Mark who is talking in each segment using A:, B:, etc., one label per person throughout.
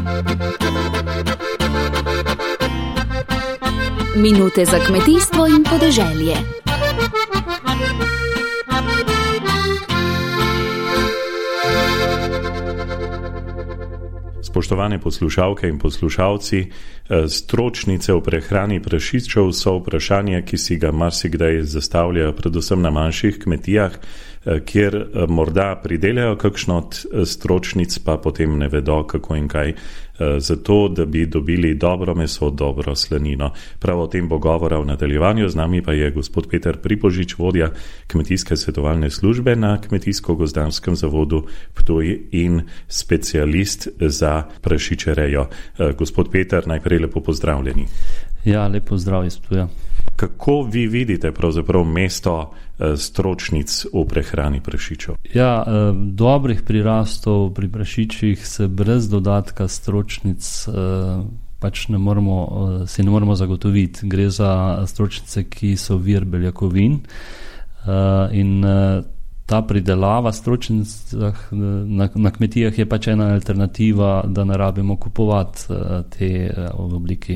A: Minute za kmetijstvo in podeželje.
B: Spoštovane poslušalke in poslušalci, stročnice v prehrani prašičev so vprašanje, ki si ga marsikdaj zastavljajo predvsem na manjših kmetijah, kjer morda pridelajo kakšno od stročnic, pa potem ne vedo kako in kaj, zato da bi dobili dobro meso, dobro slanino. Prav o tem bo govora v nadaljevanju, z nami pa je gospod Peter Pribožič, vodja kmetijske svetovalne službe na Kmetijsko-gozdarskem zavodu Ptuj in specialist za prašičerejo. Gospod Peter, najprej lepo pozdravljeni.
C: Ja, lepo zdrav iz Ptuja.
B: Kako vi vidite pravzaprav mesto stročnic v prehrani prašičev?
C: Ja, dobrih prirastov pri prašičih se brez dodatka stročnic pač ne moremo zagotoviti. Gre za stročnice, ki so vir beljakovin in ta pridelava stročnic na kmetijah je pač ena alternativa, da ne rabimo kupovati te v obliki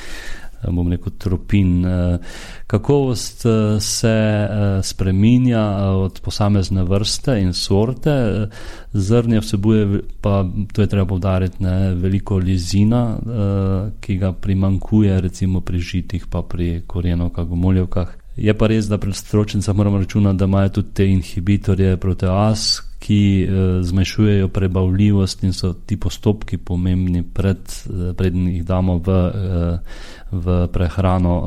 C: tropin. Kakovost se spreminja od posamezne vrste in sorte. Zrnje vsebuje, pa to je treba poudariti, veliko lizina, ki ga primanjkuje recimo pri žitih pa pri korenovkah, gomoljevkah. Je pa res, da pri stročnicah moramo računati, da imajo tudi te inhibitorje proteaz, ki zmanjšujejo prebavljivost in so ti postopki pomembni preden jih damo v prehrano.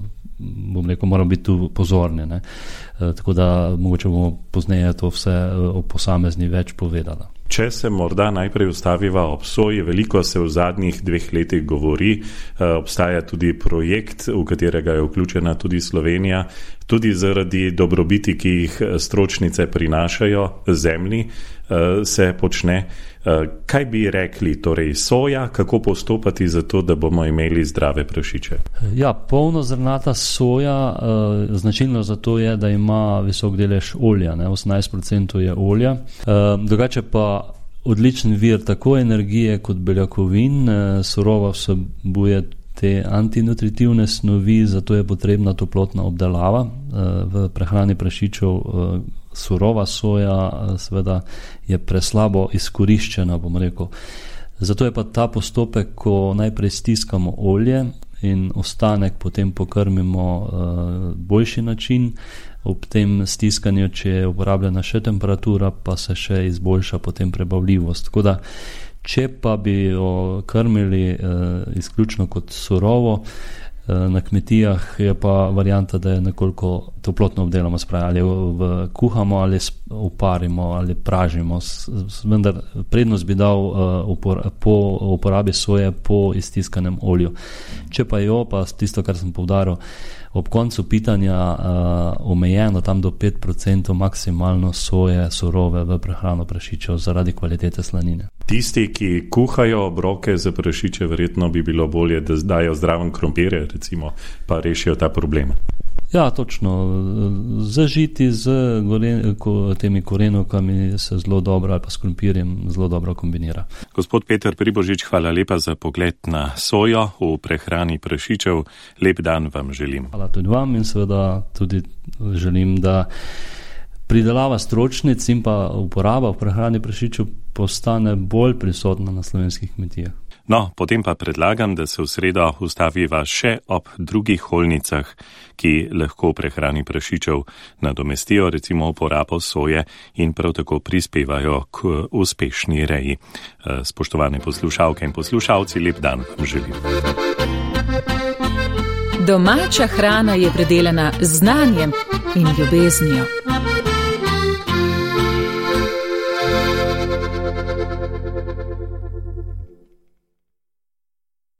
C: Moramo biti tu pozorni. Tako da mogoče bomo pozneje to vse o posamezni več povedala.
B: Če se morda najprej ustaviva ob soji, veliko se v zadnjih 2 letih govori, obstaja tudi projekt, v katerega je vključena tudi Slovenija, tudi zaradi dobrobiti, ki jih stročnice prinašajo zemlji, se počne. Kaj bi rekli, torej soja, kako postopati za to, da bomo imeli zdrave prašiče?
C: Ja, polnozrnata soja, značilno za to je, da ima visok delež olja, 18% je olja. Drugače pa odličen vir tako energije kot beljakovin, surova vsebuje te antinutritivne snovi, zato je potrebna toplotna obdelava. V prehrani prašičev surova soja seveda je preslabo izkoriščena, bom rekel. Zato je pa ta postopek, ko najprej stiskamo olje in ostanek potem pokrmimo boljši način. Ob tem stiskanju, če je uporabljena še temperatura, pa se še izboljša potem prebavljivost. Tako da, če pa bi jo krmili izključno kot surovo, na kmetijah je pa varianta, da je nekoliko toplotno obdelamo, ali kuhamo, ali uparimo, ali pražimo. Vendar prednost bi dal po uporabi soje po iztiskanem olju. Če pa jo, pa tisto, kar sem poudaril, ob koncu pitanja omejeno tam do 5% maksimalno soje surove v prehrano prašičev zaradi kvalitete slanine.
B: Tisti, ki kuhajo obroke za prašiče, verjetno bi bilo bolje, da dajo zraven krompirje, recimo, pa rešijo ta problem.
C: Ja, točno. Zažiti z temi korenovkami se zelo dobro, ali pa s krompirjem zelo dobro kombinira.
B: Gospod Peter Pribožič, hvala lepa za pogled na sojo v prehrani prašičev. Lep dan vam želim.
C: Hvala tudi vam in seveda tudi želim, da pridelava stročnic in pa uporaba v prehrani prašičev postane bolj prisotna na slovenskih kmetijah.
B: No, potem pa predlagam, da se v sredo ustaviva še ob drugih holnicah, ki lahko prehrani prašičev nadomestijo recimo uporabo soje in prav tako prispevajo k uspešni reji. Spoštovane poslušalke in poslušalci, lep dan vam želim.
A: Domača hrana je predelana z znanjem in ljubeznijo.